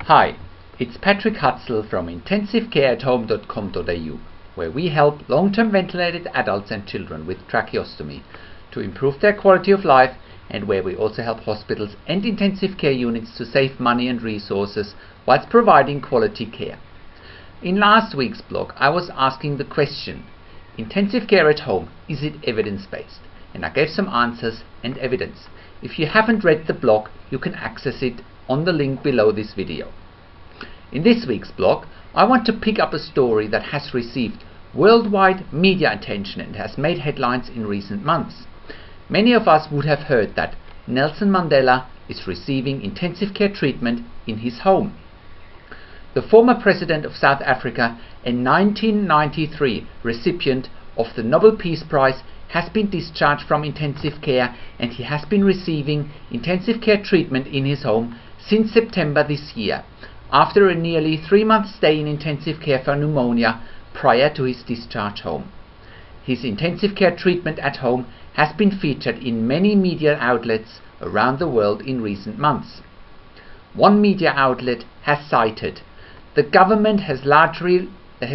Hi, it's Patrick Hutzel from intensivecareathome.com.au, where we help long-term ventilated adults and children with tracheostomy to improve their quality of life, and where we also help hospitals and intensive care units to save money and resources whilst providing quality care. In last week's blog, I was asking the question, intensive care at home, is it evidence-based? And I gave some answers and evidence. If you haven't read the blog, you can access it on the link below this video. In this week's blog, I want to pick up a story that has received worldwide media attention and has made headlines in recent months. Many of us would have heard that Nelson Mandela is receiving intensive care treatment in his home. The former president of South Africa and 1993 recipient of the Nobel Peace Prize has been discharged from intensive care, and he has been receiving intensive care treatment in his home since September this year, after a nearly 3-month stay in intensive care for pneumonia prior to his discharge home. His intensive care treatment at home has been featured in many media outlets around the world in recent months. One media outlet has cited, "The government has largely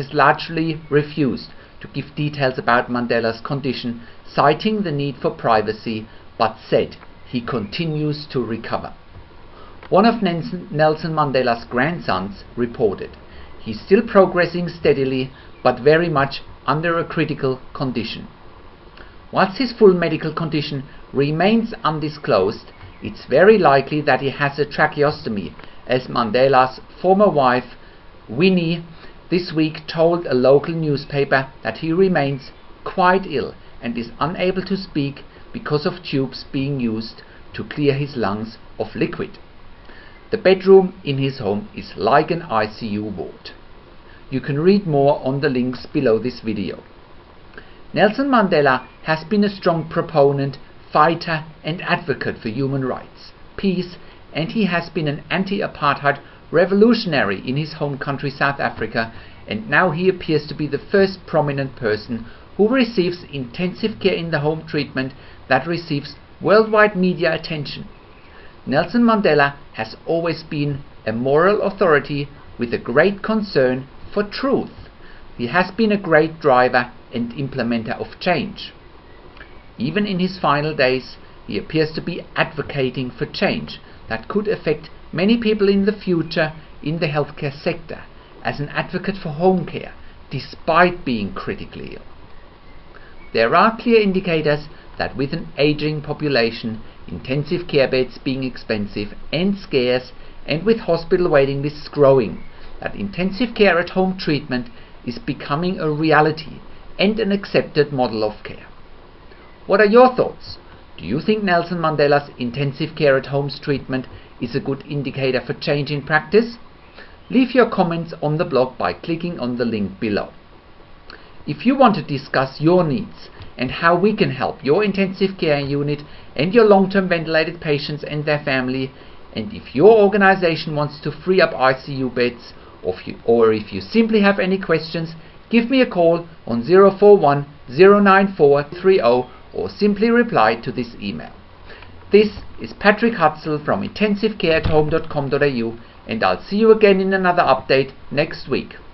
refused to give details about Mandela's condition, citing the need for privacy, but said he continues to recover." One of Nelson Mandela's grandsons reported, "He's still progressing steadily, but very much under a critical condition." Whilst his full medical condition remains undisclosed, it's very likely that he has a tracheostomy, as Mandela's former wife, Winnie, this week told a local newspaper that he remains quite ill and is unable to speak because of tubes being used to clear his lungs of liquid. The bedroom in his home is like an ICU ward. You can read more on the links below this video. Nelson Mandela has been a strong proponent, fighter and advocate for human rights, peace, and he has been an anti-apartheid revolutionary in his home country South Africa, and now he appears to be the first prominent person who receives intensive care in the home treatment that receives worldwide media attention. Nelson Mandela has always been a moral authority with a great concern for truth. He has been a great driver and implementer of change. Even in his final days, he appears to be advocating for change that could affect many people in the future in the healthcare sector, as an advocate for home care, despite being critically ill. There are clear indicators that with an aging population, intensive care beds being expensive and scarce, and with hospital waiting lists growing, that intensive care at home treatment is becoming a reality and an accepted model of care. What are your thoughts? Do you think Nelson Mandela's intensive care at home treatment is a good indicator for change in practice? Leave your comments on the blog by clicking on the link below. If you want to discuss your needs and how we can help your intensive care unit and your long-term ventilated patients and their family, and if your organization wants to free up ICU beds, or if you simply have any questions, give me a call on 041 094 30 or simply reply to this email. This is Patrick Hutzel from intensivecareathome.com.au, and I'll see you again in another update next week.